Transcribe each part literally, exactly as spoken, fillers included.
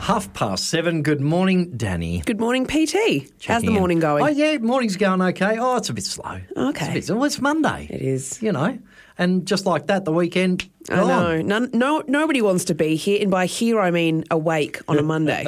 Half past seven. Good morning, Danny. Good morning, P T. How's Checking the in. morning going? Oh, yeah, morning's going okay. Oh, it's a bit slow. Okay. It's, a bit, well, it's Monday. It is. You know, and just like that, the weekend, I gone. know. None, no, nobody wants to be here, and by here I mean awake on a Monday.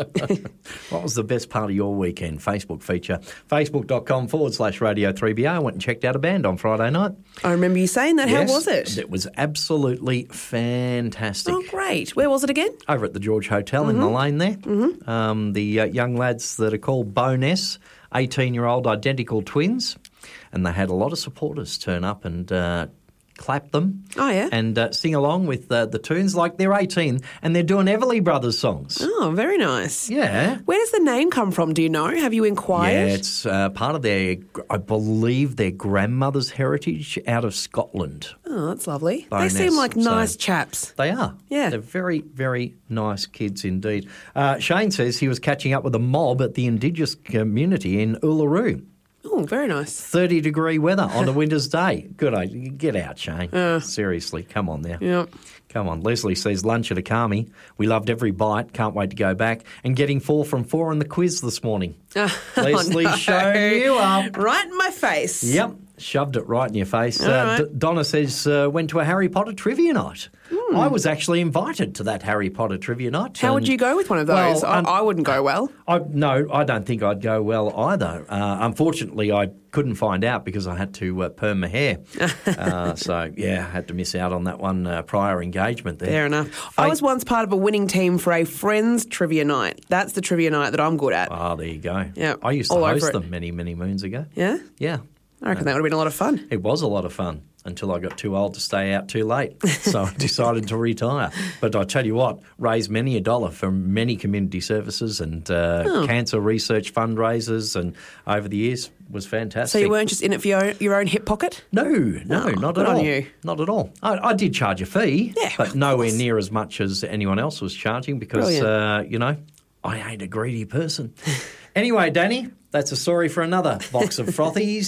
What was the best part of your weekend? Facebook feature. Facebook.com forward slash Radio three B A. I went and checked out a band on Friday night. I remember you saying that. Yes, How was it? It was absolutely fantastic. Oh, great. Where was it again? Over at the George Hotel mm-hmm. in the lane there. Mm-hmm. Um, the uh, young lads that are called Boness, eighteen-year-old identical twins, and they had a lot of supporters turn up and uh, clap them. Oh, yeah? And uh, sing along with uh, the tunes like they're eighteen and they're doing Everly Brothers songs. Oh, very nice. Yeah. Where does the name come from? Do you know? Have you inquired? Yeah, it's uh, part of their, I believe, their grandmother's heritage out of Scotland. Oh, that's lovely. Bonus, they seem like nice so chaps. They are. Yeah. They're very, very nice kids indeed. Uh, Shane says he was catching up with a mob at the Indigenous community in Uluru. Oh, very nice. thirty degree weather on a winter's day. Good idea. Get out, Shane. Uh, Seriously, come on now. Yep. Come on. Leslie says lunch at Akami. We loved every bite. Can't wait to go back. And getting four from four in the quiz this morning. Leslie oh, no. showed you up. Right in my face. Yep. Shoved it right in your face. All Uh, right. D- Donna says, uh, went to a Harry Potter trivia night. Mm. I was actually invited to that Harry Potter trivia night. How would and- you go with one of those? Well, I, um, I wouldn't go well. I, no, I don't think I'd go well either. Uh, unfortunately, I couldn't find out because I had to uh, perm my hair. uh, so, yeah, I had to miss out on that one uh, prior engagement there. Fair enough. I was once part of a winning team for a Friends trivia night. That's the trivia night that I'm good at. Ah, there you go. Yeah, I used to all over host it. them many, many moons ago. Yeah? Yeah. I reckon that would have been a lot of fun. It was a lot of fun until I got too old to stay out too late. So I decided to retire. But I tell you what, raised many a dollar for many community services and uh, Oh. cancer research fundraisers, and over the years was fantastic. So you weren't just in it for your, your own hip pocket? No, no, Oh, not good at on all. you. Not at all. I, I did charge a fee, Yeah, but of nowhere course. near as much as anyone else was charging because, uh, you know, I ain't a greedy person. Anyway, Danny, that's a story for another box of frothies.